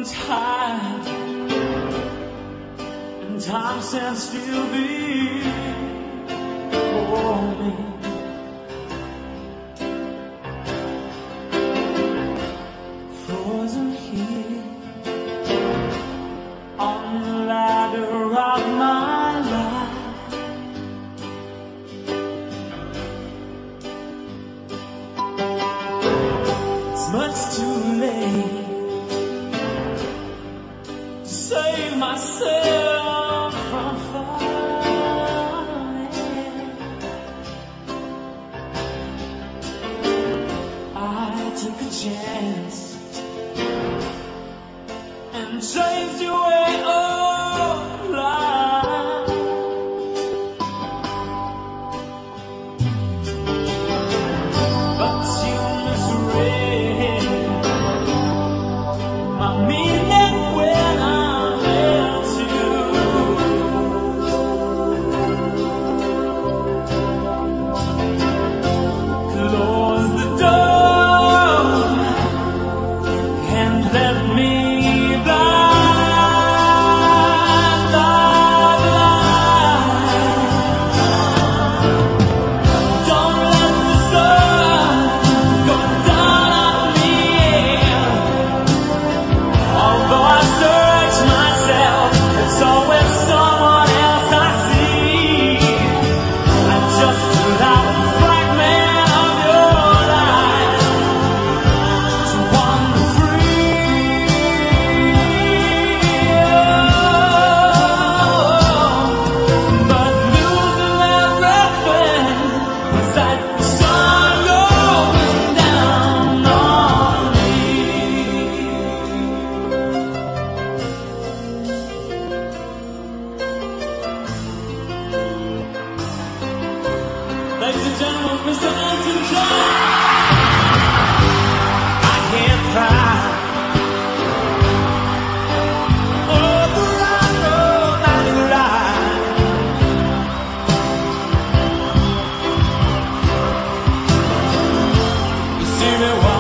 tired, and time stands still before me. Frozen here on the ladder of my life. It's much too late to save myself from falling. I took a chance and changed your way of life. But you misread my meaning when I left you. Close the door and let me blind the light. Don't let the sun go down on me. Although I search myself, it's always someone else I see. I'm just another fragment of your life to wander free. But losing everything was like the sun going down on me. Ladies and gentlemen, Mr. Elton John. I can't cry over our romantic life. You see me